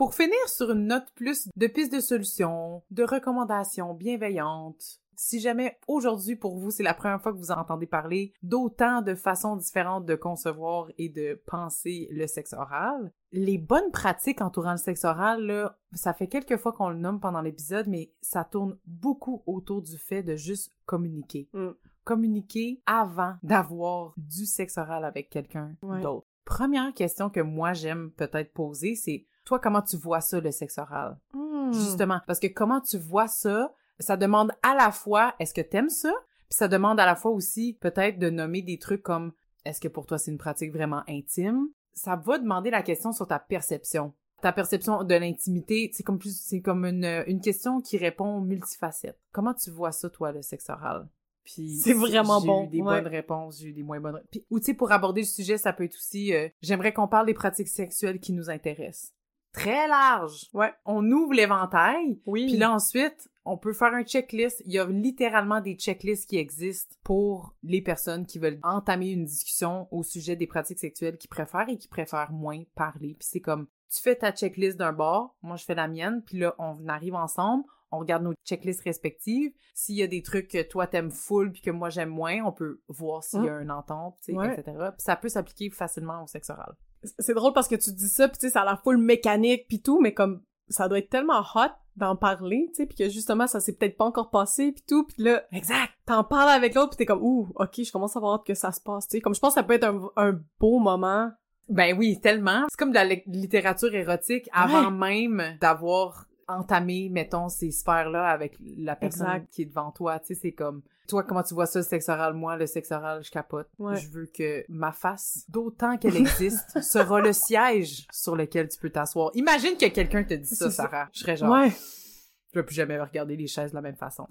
Pour finir sur une note plus de pistes de solutions, de recommandations bienveillantes, si jamais aujourd'hui pour vous c'est la première fois que vous entendez parler d'autant de façons différentes de concevoir et de penser le sexe oral, les bonnes pratiques entourant le sexe oral, là, ça fait quelques fois qu'on le nomme pendant l'épisode, mais ça tourne beaucoup autour du fait de juste communiquer. Mm. Communiquer avant d'avoir du sexe oral avec quelqu'un ouais. d'autre. Première question que moi j'aime peut-être poser, c'est toi, comment tu vois ça, le sexe oral? Mm. Justement, parce que comment tu vois ça, ça demande à la fois, est-ce que t'aimes ça? Puis ça demande à la fois aussi, peut-être, de nommer des trucs comme, est-ce que pour toi, c'est une pratique vraiment intime? Ça va demander la question sur ta perception. Ta perception de l'intimité, c'est comme plus, c'est comme une, une question qui répond multifacette. Comment tu vois ça, toi, le sexe oral? Puis c'est vraiment j'ai bon. J'ai eu des ouais. bonnes réponses, j'ai eu des moins bonnes réponses. Puis, ou tu sais, pour aborder le sujet, ça peut être aussi, euh, j'aimerais qu'on parle des pratiques sexuelles qui nous intéressent. Très large. Ouais. On ouvre l'éventail. Oui. Puis là, ensuite, on peut faire un checklist. Il y a littéralement des checklists qui existent pour les personnes qui veulent entamer une discussion au sujet des pratiques sexuelles qu'ils préfèrent et qui préfèrent moins parler. Puis c'est comme, tu fais ta checklist d'un bord, moi je fais la mienne, puis là, on arrive ensemble, on regarde nos checklists respectives. S'il y a des trucs que toi t'aimes full puis que moi j'aime moins, on peut voir s'il y a une entente, tu sais, ouais. et cetera. Puis ça peut s'appliquer facilement au sexe oral. C'est drôle parce que tu dis ça, puis tu sais, ça a l'air full mécanique puis tout, mais comme ça doit être tellement hot d'en parler, tu sais, puis que justement ça s'est peut-être pas encore passé puis tout, puis là, exact, t'en parles avec l'autre puis t'es comme ouh, ok, je commence à avoir hâte que ça se passe, tu sais, comme je pense que ça peut être un, un beau moment. Ben oui, tellement. C'est comme de la littérature érotique avant ouais. même d'avoir entamé, mettons, ces sphères-là avec la personne exact. Qui est devant toi, tu sais, c'est comme toi, comment tu vois ça, le sexe oral? Moi, le sexe oral, je capote. Ouais. Je veux que ma face, d'autant qu'elle existe, sera le siège sur lequel tu peux t'asseoir. Imagine que quelqu'un te dit ça, ça, Sarah. Je serais genre... Ouais. Je vais plus jamais regarder les chaises de la même façon.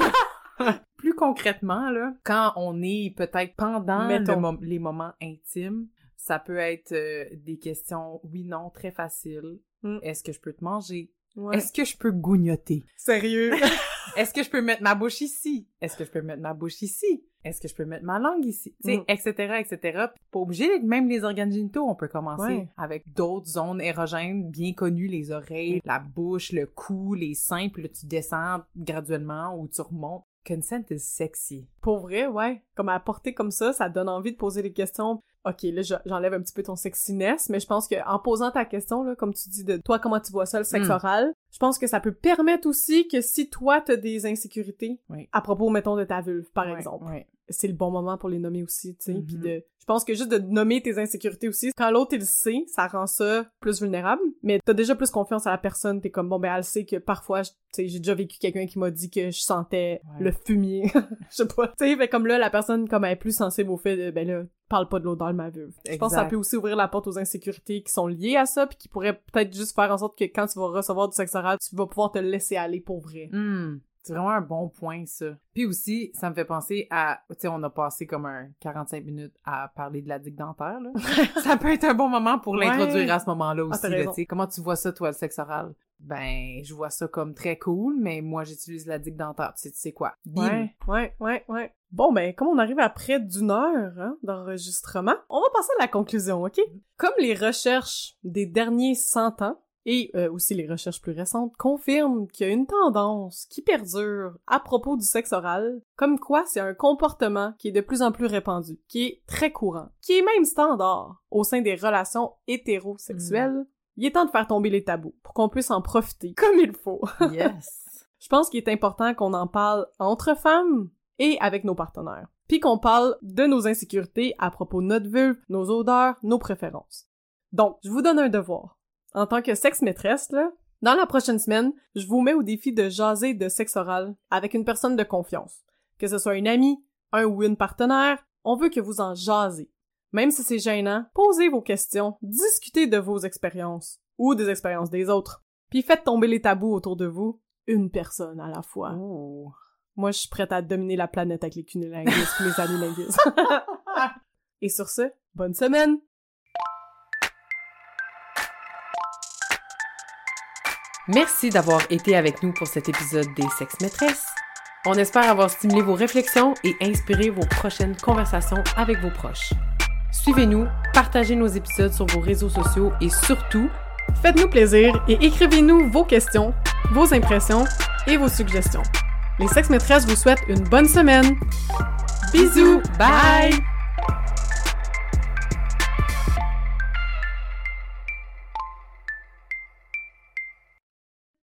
Plus concrètement, là, quand on est peut-être pendant le mo- les moments intimes, ça peut être euh, des questions oui-non très faciles. Mm. Est-ce que je peux te manger? Ouais. Est-ce que je peux gougnoter? Sérieux? Est-ce que je peux mettre ma bouche ici? Est-ce que je peux mettre ma bouche ici? Est-ce que je peux mettre ma langue ici? Tu sais, mm. et cetera, et cetera. Pas obligé d'être même les organes génitaux. On peut commencer ouais. avec d'autres zones érogènes bien connues, les oreilles, mm. la bouche, le cou, les seins, puis là, tu descends graduellement ou tu remontes. Consent is sexy. Pour vrai, ouais. Comme à porter comme ça, ça donne envie de poser des questions. OK, là, j'enlève un petit peu ton sexiness, mais je pense que en posant ta question, là, comme tu dis, de toi, comment tu vois ça, le sexe mm. oral, je pense que ça peut permettre aussi que si toi, t'as des insécurités, oui. à propos, mettons, de ta vulve, par oui, exemple, oui. c'est le bon moment pour les nommer aussi, tu sais, mm-hmm. puis de... Je pense que juste de nommer tes insécurités aussi, quand l'autre, il le sait, ça rend ça plus vulnérable, mais t'as déjà plus confiance à la personne, t'es comme, bon, ben, elle sait que parfois, tu sais, j'ai déjà vécu quelqu'un qui m'a dit que je sentais ouais. le fumier, je sais pas, tu sais, fait comme là, la personne, comme elle est plus sensible au fait de, ben là, parle pas de l'odeur de ma vulve. Je pense que ça peut aussi ouvrir la porte aux insécurités qui sont liées à ça, puis qui pourraient peut-être juste faire en sorte que quand tu vas recevoir du sexe oral, tu vas pouvoir te laisser aller pour vrai. Mm. C'est vraiment un bon point, ça. Puis aussi, ça me fait penser à... Tu sais, on a passé comme un quarante-cinq minutes à parler de la digue dentaire, là. Ça peut être un bon moment pour ouais. l'introduire à ce moment-là aussi, ah, là, tu sais. Comment tu vois ça, toi, le sexe oral? Ben, je vois ça comme très cool, mais moi, j'utilise la digue dentaire. Tu sais, tu sais quoi? Bim! Ouais, ouais, ouais, ouais. Bon, ben, comme on arrive à près d'une heure hein, d'enregistrement, on va passer à la conclusion, OK? Comme les recherches des derniers cent ans, et euh, aussi les recherches plus récentes, confirment qu'il y a une tendance qui perdure à propos du sexe oral, comme quoi c'est un comportement qui est de plus en plus répandu, qui est très courant, qui est même standard au sein des relations hétérosexuelles. Mmh. Il est temps de faire tomber les tabous pour qu'on puisse en profiter comme il faut. Yes! Je pense qu'il est important qu'on en parle entre femmes et avec nos partenaires, puis qu'on parle de nos insécurités à propos de notre vulve, nos odeurs, nos préférences. Donc, je vous donne un devoir. En tant que sexe-maîtresse, là, dans la prochaine semaine, je vous mets au défi de jaser de sexe oral avec une personne de confiance. Que ce soit une amie, un ou une partenaire, on veut que vous en jasez. Même si c'est gênant, posez vos questions, discutez de vos expériences, ou des expériences des autres, puis faites tomber les tabous autour de vous, une personne à la fois. Oh. Moi, je suis prête à dominer la planète avec les cunilinguistes et les anilinguistes. Et sur ce, bonne semaine! Merci d'avoir été avec nous pour cet épisode des Sex-Maîtresses. On espère avoir stimulé vos réflexions et inspiré vos prochaines conversations avec vos proches. Suivez-nous, partagez nos épisodes sur vos réseaux sociaux et surtout, Faites-nous plaisir et écrivez-nous vos questions, vos impressions et vos suggestions. Les Sex Maîtresses vous souhaitent une bonne semaine. Bisous, bye!